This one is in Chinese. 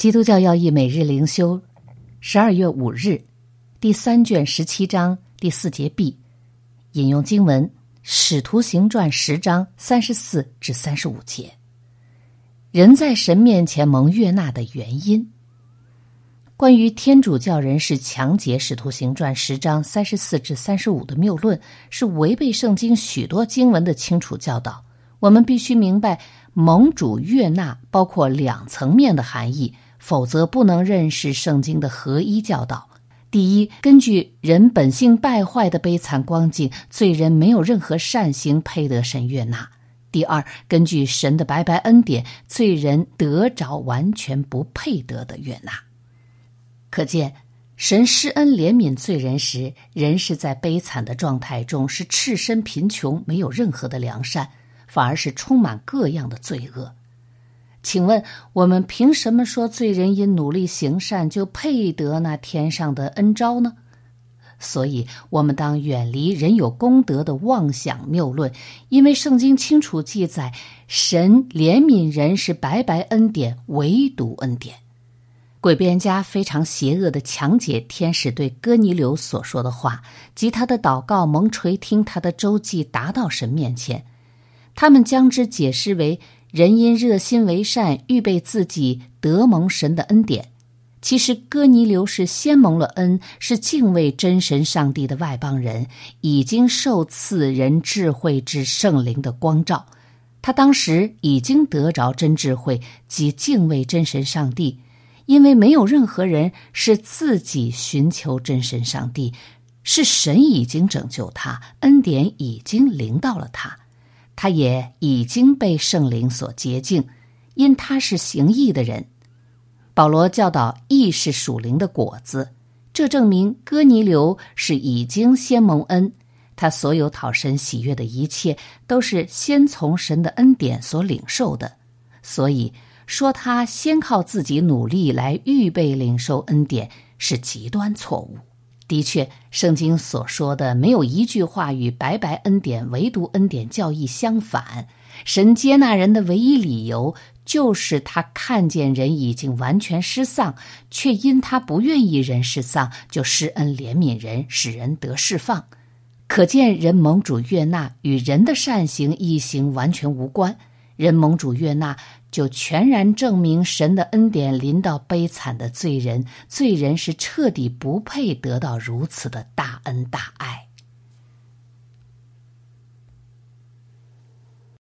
基督教要义每日灵修，12月5日，第3卷17章第4节 B， 引用经文《使徒行传》10章34至35节。人在神面前蒙悦纳的原因。关于天主教人士强解《使徒行传》10章34至35的谬论，是违背圣经许多经文的清楚教导。我们必须明白蒙主悦纳包括2层面的含义，否则不能认识圣经的合一教导。第一，根据人本性败坏的悲惨光景，罪人没有任何善行配得神悦纳。第二，根据神的白白恩典，罪人得着完全不配得的悦纳。可见神施恩怜悯罪人时，人是在悲惨的状态中，是赤身贫穷，没有任何的良善，反而是充满各样的罪恶。请问我们凭什么说罪人因努力行善就配得那天上的恩召呢？所以我们当远离人有功德的妄想谬论，因为圣经清楚记载，神怜悯人是白白恩典，唯独恩典。诡辩家非常邪恶地强解天使对哥尼流所说的话，及他的祷告蒙垂听，他的周记达到神面前。他们将之解释为人因热心为善，预备自己得蒙神的恩典。其实哥尼流是先蒙了恩，是敬畏真神上帝的外邦人，已经受赐人智慧之圣灵的光照。他当时已经得着真智慧，即敬畏真神上帝，因为没有任何人是自己寻求真神上帝，是神已经拯救他，恩典已经临到了他，他也已经被圣灵所洁净，因他是行义的人。保罗教导义是属灵的果子，这证明哥尼流是已经先蒙恩，他所有讨神喜悦的一切都是先从神的恩典所领受的，所以说他先靠自己努力来预备领受恩典是极端错误。的确，圣经所说的没有一句话与白白恩典唯独恩典教义相反。神接纳人的唯一理由，就是他看见人已经完全失丧，却因他不愿意人失丧，就施恩怜悯人，使人得释放。可见人蒙主悦纳与人的善行义行完全无关，人蒙主悦纳就全然证明神的恩典临到悲惨的罪人，罪人是彻底不配得到如此的大恩大爱。